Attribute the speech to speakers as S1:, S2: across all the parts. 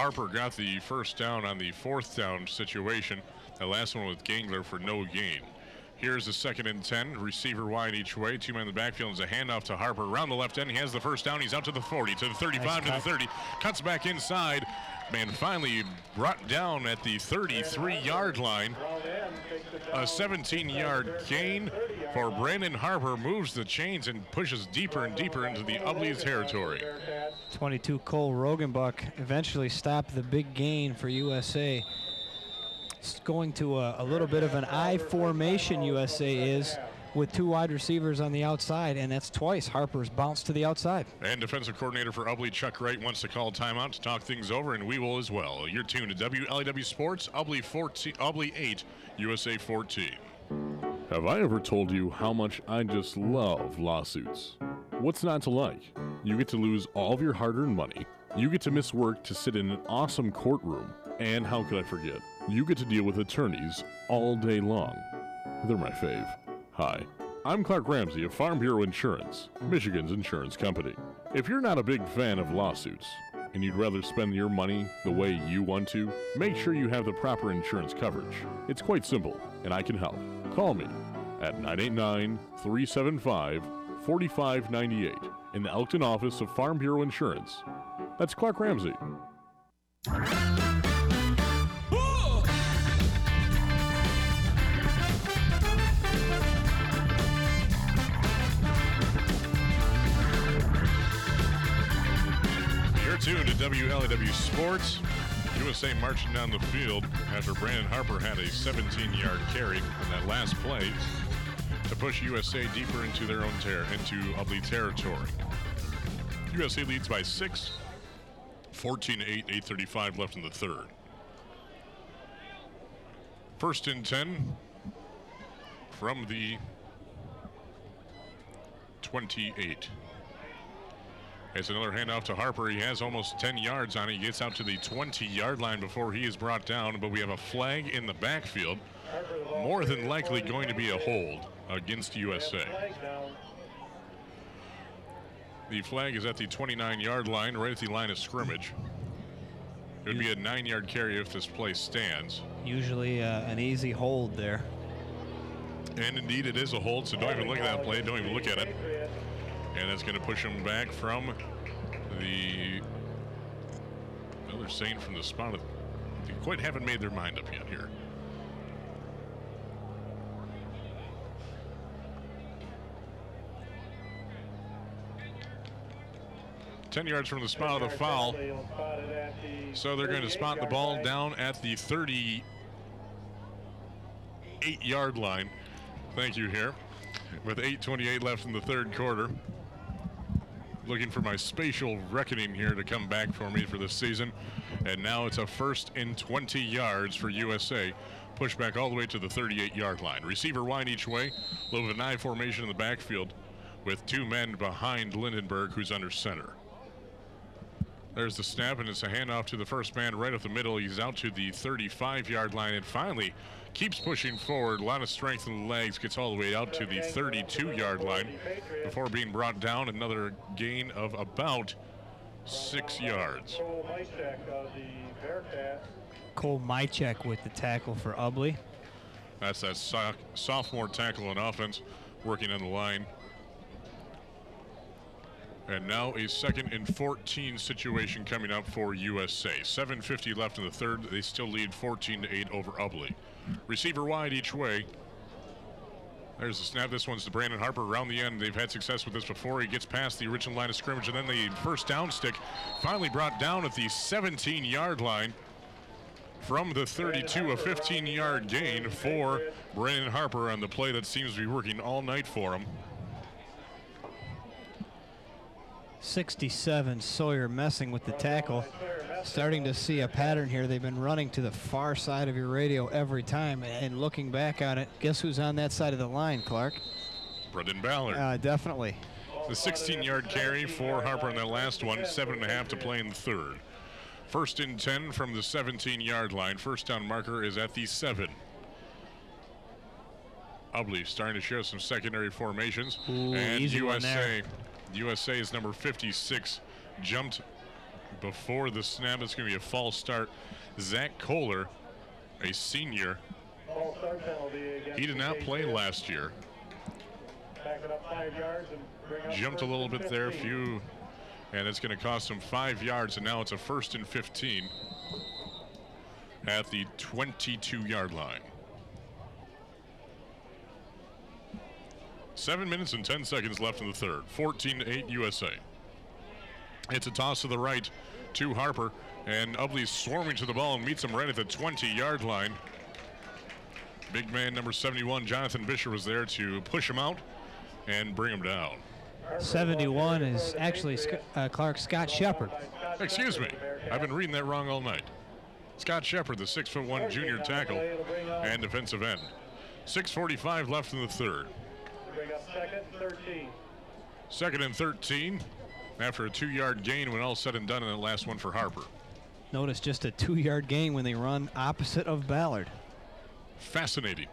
S1: Harper got the first down on the fourth down situation. The last one with Gangler for no gain. Here's the 2nd and 10. Receiver wide each way. 2 men in the backfield. It's a handoff to Harper. Around the left end. He has the first down. He's out to the 40, to the 35, to the 30. Cuts back inside. And finally brought down at the 33-yard line. A 17-yard gain for Brandon Harper. Moves the chains and pushes deeper and deeper into the Ubly territory.
S2: 22 Cole Rogenbuck eventually stopped the big gain for USA. It's going to a little bit of an I formation, USA is, with 2 wide receivers on the outside, and that's twice Harper's bounced to the outside.
S1: And defensive coordinator for Ubly, Chuck Wright, wants to call timeout to talk things over, and we will as well. You're tuned to WLEW Sports, Ubly 8, USA 14.
S3: Have I ever told you how much I just love lawsuits? What's not to like? You get to lose all of your hard-earned money. You get to miss work to sit in an awesome courtroom. And how could I forget? You get to deal with attorneys all day long. They're my fave. Hi, I'm Clark Ramsey of Farm Bureau Insurance, Michigan's insurance company. If you're not a big fan of lawsuits, and you'd rather spend your money the way you want to, make sure you have the proper insurance coverage. It's quite simple, and I can help. Call me at 989-375-4598 in the Elkton office of Farm Bureau Insurance. That's Clark Ramsey.
S1: Tuned to WLEW Sports. USA marching down the field after Brandon Harper had a 17-yard carry on that last play to push USA deeper into their own into Ubly territory. USA leads by 6, 14-8, 8:35 left in the third. 1st and 10 from the 28. It's another handoff to Harper. He has almost 10 yards on it. He gets out to the 20-yard line before he is brought down, but we have a flag in the backfield. More than likely going to be a hold against USA. The flag is at the 29-yard line, right at the line of scrimmage. It would be a 9-yard carry if this play stands.
S2: Usually an easy hold there.
S1: And indeed it is a hold, so don't even look at that play. Don't even look at it. And that's going to push him back from the, well, they're saying from the spot. They quite haven't made their mind up yet here. Ten yards from the spot of the foul. So they're going to spot the ball down at the 38-yard line. Thank you here. With 8:28 left in the third quarter. Looking for my spatial reckoning here to come back for me for this season. And now it's a 1st and 20 yards for USA. Push back all the way to the 38-yard line. Receiver wide each way. A little bit of an I formation in the backfield with 2 men behind Lindenberg, who's under center. There's the snap, and it's a handoff to the first man right up the middle. He's out to the 35-yard line and finally keeps pushing forward. A lot of strength in the legs. Gets all the way out to the 32-yard line before being brought down. Another gain of about 6 yards.
S2: Cole Mychek with the tackle for Ubly.
S1: That's that sophomore tackle in offense working on the line. And now a 2nd and 14 situation coming up for USA. 7:50 left in the third. They still lead 14-8 over Ubly. Receiver wide each way. There's the snap. This one's to Brandon Harper around the end. They've had success with this before. He gets past the original line of scrimmage, and then the first down stick finally brought down at the 17-yard line. From the 32, a 15-yard gain for Brandon Harper on the play that seems to be working all night for him.
S2: 67, Sawyer messing with the tackle. Starting to see a pattern here. They've been running to the far side of your radio every time, and looking back on it, guess who's on that side of the line, Clark?
S1: Brendan Ballard.
S2: Definitely.
S1: The 16-yard carry for Harper on that last one. 7.5 to play in the third. 1st and 10 from the 17-yard line. First down marker is at the 7. Ubly starting to show some secondary formations.
S2: Ooh,
S1: and
S2: USA
S1: is number 56, jumped before the snap. It's going to be a false start. Zach Kohler, a senior.
S4: False start penalty against
S1: He did not play last year.
S4: Back it up 5 yards and bring up
S1: Jumped a
S4: first
S1: little
S4: and
S1: bit there,
S4: 15.
S1: and it's going to cost him 5 yards, and now it's a 1st and 15 at the 22-yard line. 7 minutes and 10 seconds left in the third. 14-8 USA. It's a toss to the right to Harper, and Ubly swarming to the ball and meets him right at the 20-yard line. Big man number 71, Jonathan Bisher, was there to push him out and bring him down.
S2: 71 is actually Scott Shepard.
S1: Excuse me, I've been reading that wrong all night. Scott Shepard, the 6'1" junior tackle and defensive end. 6:45 left in the third.
S4: Bring up 2nd and 13.
S1: 2nd and 13 after a 2-yard gain when all said and done in the last one for Harper.
S2: Notice just a 2-yard gain when they run opposite of Ballard.
S1: Fascinating.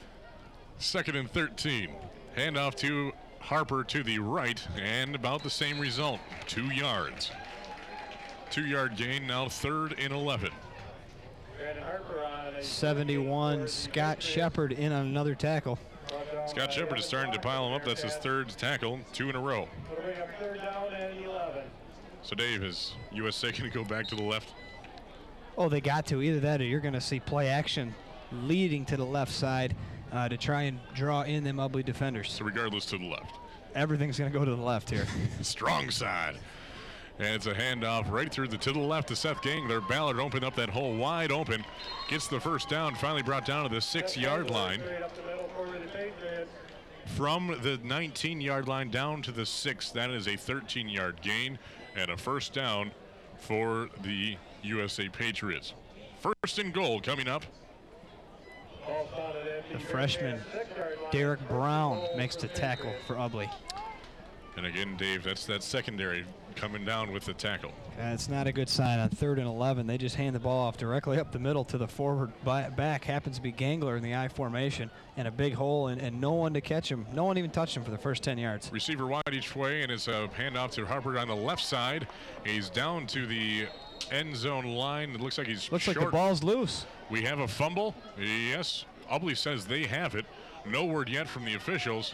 S1: 2nd and 13. Handoff to Harper to the right, and about the same result. 2 yards. 2-yard gain, now 3rd and 11.
S4: Brandon Harper on a
S2: 71, Scott Shepard in on another tackle.
S1: Scott Shepard is starting to pile him up. That's his 3rd tackle, 2 in a row.
S4: It'll bring up 3rd down and 11.
S1: So Dave, is USA going to go back to the left?
S2: Oh, they got to. Either that or you're going to see play action leading to the left side to try and draw in them Ubly defenders.
S1: So regardless, to the left.
S2: Everything's going to go to the left here.
S1: Strong side. And it's a handoff right through to the left to Seth Gangler. Ballard opened up that hole wide open. Gets the first down, finally brought down to the 6-yard line.
S4: Straight up the middle for the Patriots.
S1: From the 19-yard line down to the 6, that is a 13-yard gain and a first down for the USA Patriots. 1st and goal coming up.
S4: Ball spotted empty.
S2: The freshman,
S4: 6-yard line.
S2: Derek Brown, makes the tackle for Ubly.
S1: And again, Dave, that's that secondary coming down with the tackle.
S2: It's not a good sign on 3rd and 11. They just hand the ball off directly up the middle to the forward back. Happens to be Gangler in the I formation, and a big hole, and no one to catch him. No one even touched him for the first 10 yards.
S1: Receiver wide each way, and it's a handoff to Harper on the left side. He's down to the end zone line. It looks like he's
S2: Looks
S1: short.
S2: like the ball's loose.
S1: We have a fumble. Yes, Ubly says they have it. No word yet from the officials.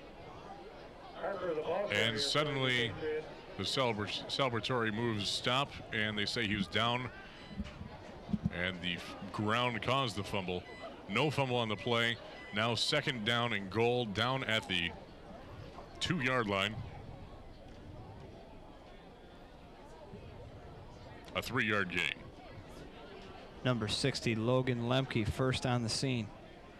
S4: Harper, the ball
S1: And
S4: carrier
S1: suddenly
S4: for the
S1: the celebratory moves stop, and they say he was down, and the ground caused the fumble. No fumble on the play. Now 2nd down and goal down at the 2-yard line. A 3-yard gain.
S2: Number 60, Logan Lemke, first on the scene.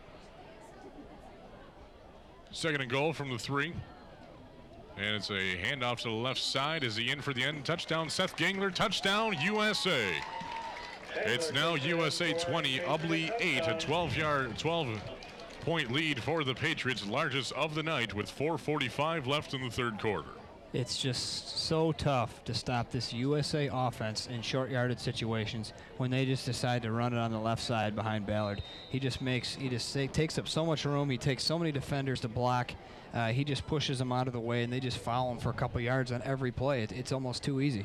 S1: 2nd and goal from the 3. And it's a handoff to the left side. Is he in for the end? Touchdown, Seth Gangler. Touchdown, USA. It's now USA 20, Ubly 8, a 12-point lead for the Patriots, largest of the night, with 4:45 left in the third quarter.
S2: It's just so tough to stop this USA offense in short yardage situations when they just decide to run it on the left side behind Ballard. He just takes up so much room. He takes so many defenders to block. He just pushes them out of the way, and they just foul him for a couple yards on every play. It's almost too easy.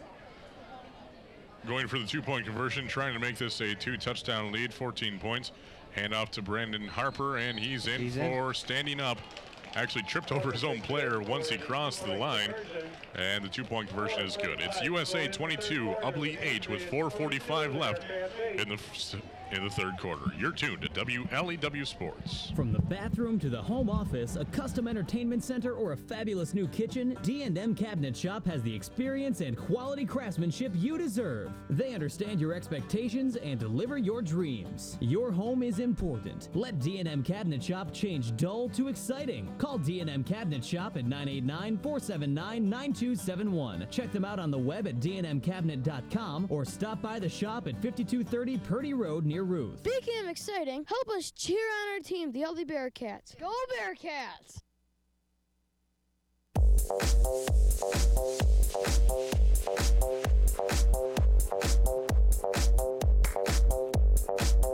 S1: Going for the 2-point conversion, trying to make this a 2-touchdown lead, 14 points. Handoff to Brandon Harper, and he's in for standing up. Actually tripped over his own player once he crossed the line, and the 2-point conversion is good. It's USA 22, Ubly 8 with 4:45 left in the third quarter. You're tuned to WLEW Sports.
S5: From the bathroom to the home office, a custom entertainment center, or a fabulous new kitchen, D&M Cabinet Shop has the experience and quality craftsmanship you deserve. They understand your expectations and deliver your dreams. Your home is important. Let D&M Cabinet Shop change dull to exciting. Call D&M Cabinet Shop at 989-479-9271. Check them out on the web at dnmcabinet.com or stop by the shop at 5230 Purdy Road near Ruth.
S6: Speaking of exciting, help us cheer on our team, the Ubly Bearcats. Go Bearcats!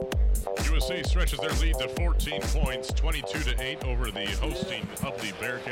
S1: USA stretches their lead to 14 points, 22-8 over the hosting Ubly Bearcats.